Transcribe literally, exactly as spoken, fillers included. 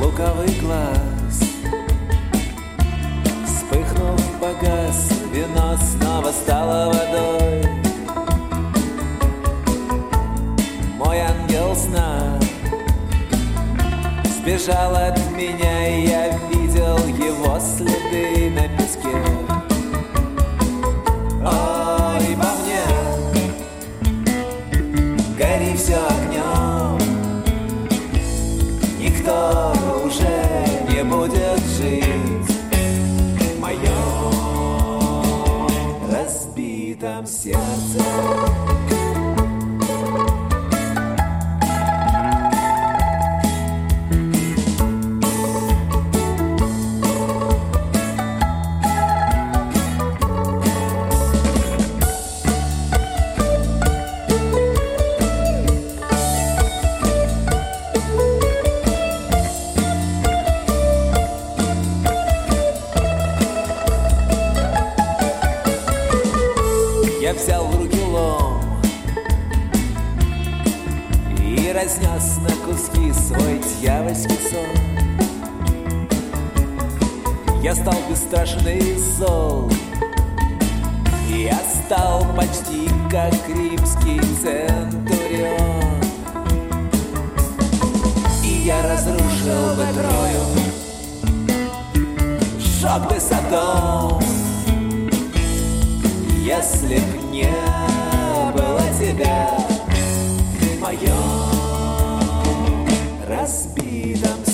лукавый глаз. Вспыхнув, погас, вино снова стало водой. Мой ангел сна сбежал от меня, и я видел его следы на песке. Ой, по мне гори все огнем, никто уже не будет жить в моем разбитом сердце. Я взял в руки лом и разнес на куски свой дьявольский сон. Я стал бесстрашный и зол, я стал почти как римский центурион. И я разрушил бы Трою, сжег бы Содом, если б не было тебя в моем разбитом сердце.